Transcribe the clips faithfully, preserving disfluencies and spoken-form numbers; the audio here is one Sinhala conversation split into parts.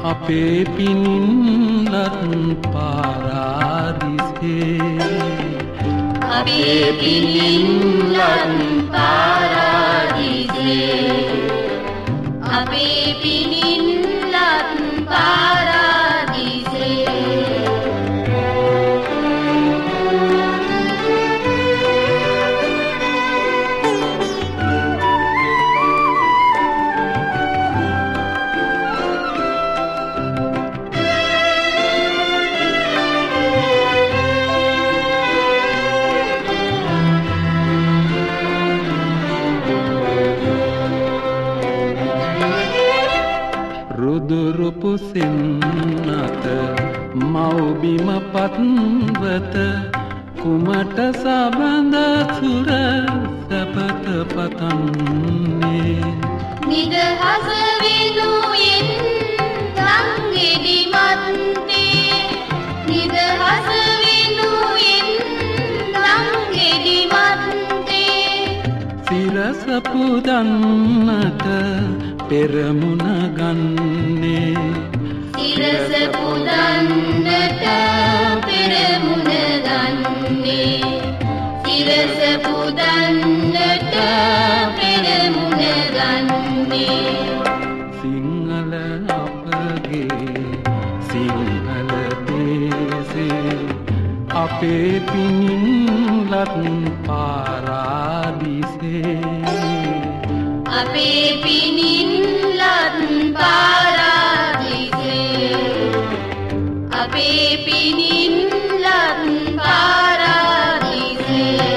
අපේ පිනින්ලත් පාරාදිසේ අපේ පිනින්ලත් පාරාදිසේ අපේ පිනින්ලත් පාරාදිසේ රුදුරුපු සින්නත මව්බිම පත්වත කුමට සබඳ සුර සපත පතන්නේ නිදහස විනුයෙන් සංගෙඩි මත්තේ නිදහස විනුයෙන් සංගෙඩි මත්තේ සිරස පුදන්නට පෙරමුණ ගන්නේ සිරස පුදන්නට පෙරමුණ ගන්නේ සිරස පුදන්නට පෙරමුණ ගන්නේ සිංහල අපගේ සිංහල දේශේ අපේ පිනින්ලත් පාරාදිසේ අපේ පිනින්ලත් පාරාදිසේ අපේ පිනින්ලත් පාරාදිසේ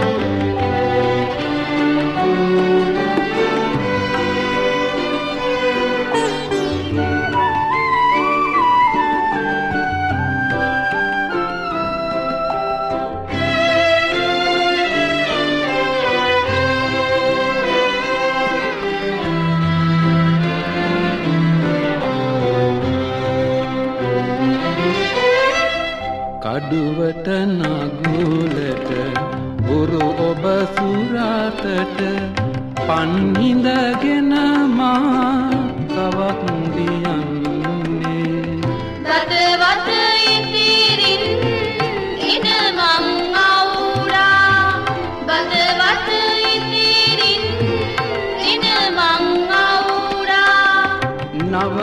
කඩුවට නගුලට බුරු ඔබ සුරාතට පන්හිඳගෙන මා කවක් දියන්නේ දතවත ඉතිරින් එන මං අවුරා දතවත ඉතිරින් එන මං අවුරා නව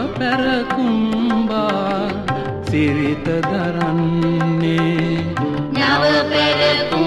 පැරකුම්බා සිරිත දරන්නේ නව පෙරකුම්